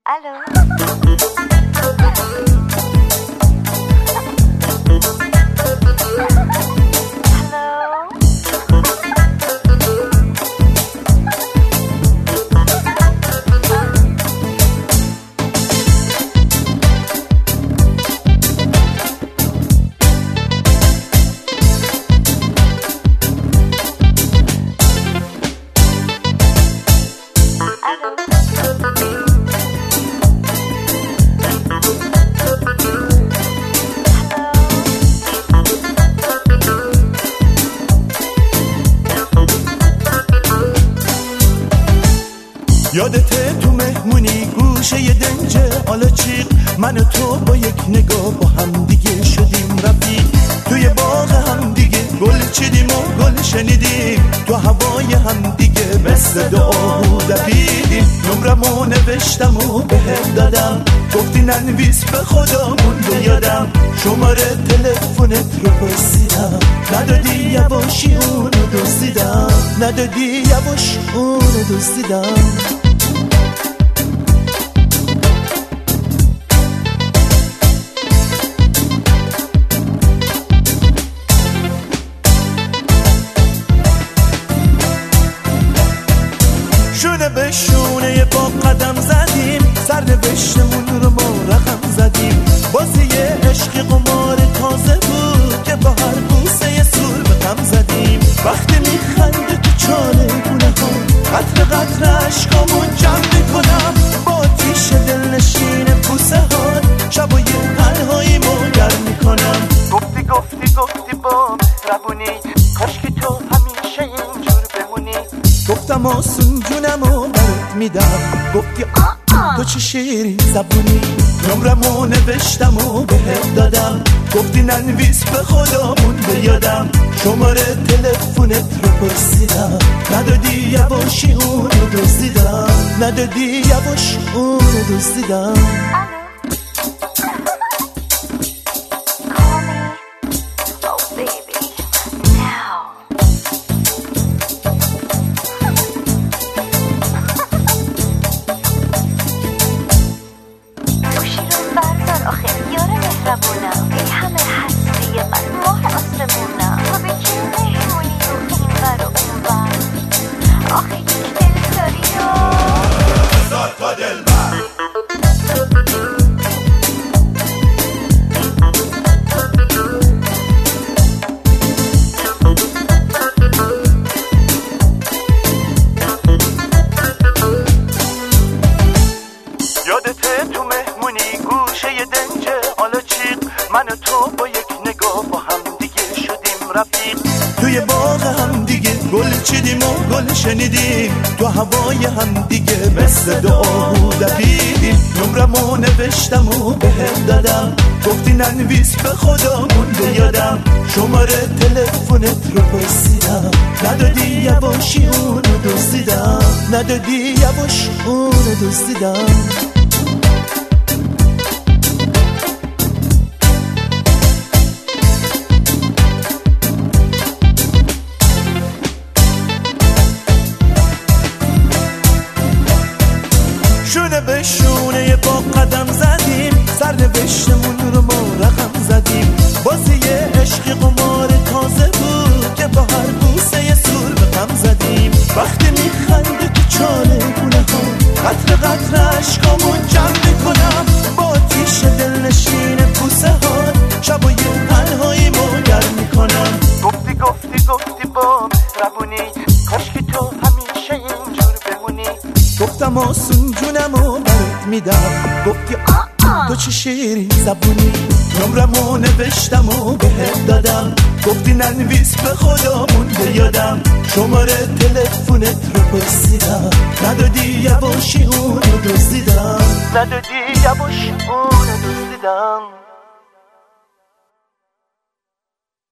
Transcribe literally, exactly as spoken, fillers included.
الو یادته تو مهمونی گوشه ی دنجه آلاچیق من و تو با یک نگاه با هم دیگه شدیم رفیق توی باغ هم دیگه گل چیدیم و گل شنیدیم تو هوای هم دیگه مثل دعا دقیدیم نمرمو نوشتم و بهت دادم گفتی ننویس به خدامون بیادم شماره تلفنت رو پرسیدم ندادی یواشی اونو دزدیدم ندادی یواش اونو دزدیدم شونه به شونه با قدم زدیم سرنوشتمون رو ما رقم زدیم بازی عشق قمار تازه بود که با هر بوسه یه سور به غم زدیم وقتی میخنده تو چاله گونه ها قطر قطر عشقامون جمع میکنم با تیش دلنشین بوسه ها شبای تنهایی مگر میکنم گفتی گفتی گفتی با مهربونی کاش که تو همیشه اینجور بمونی گفتم آسون جونمو برات میدم گفتی تو چه شیرین زبونی نمرمو نوشتم و بهت دادم گفتی ننویس به خدامون بیادم شماره تلفنت رو پرسیدم ندادی یواشی اونو دزدیدم ندادی یواش اونو دزدیدم ای همه هستی من ماه آسمونم تو به چه مهمونی و این ور و اون ور آخه یک دل داری و هزار تا دل بر یادته تو مهمونی گوشه ی دنجه آلاچیق من و تو با یک نگاه با هم دیگه شدیم رفیق توی باغ هم دیگه گل چیدیم و گل شنیدیم تو هوای هم دیگه مثل دعا دقیدیم نمرمو نوشتم و بهت دادم گفتی ننویس به خدامون بیادم شماره تلفنت رو پرسیدم ندادی یواشی اونو دزدیدم ندادی یواش اونو دزدیدم شونه به شونه با قدم زدیم سرنوشتمون رو ما رقم زدیم بازی عشق قمار تازه بود که با هر بوسه یه سور به غم زدیم وقتی میخنده تو چاله گونه ها قطر قطر عشقامون جمع میکنم با تیش دلنشین بوسه ها شبای تنهایی مگر میکنم گفتی گفتی گفتی با مهربونی کاش که تو همیشه اینجور بمونی گفتم آسون جونمو برات میدم گفتی تو چه شیرین زبونی نمرمو نوشتم و بهت دادم گفتی ننویس به خدامون بیادم شماره تلفنت رو پرسیدم ندادی یواشی اونو دزدیدم ندادی یواش اونو دزدیدم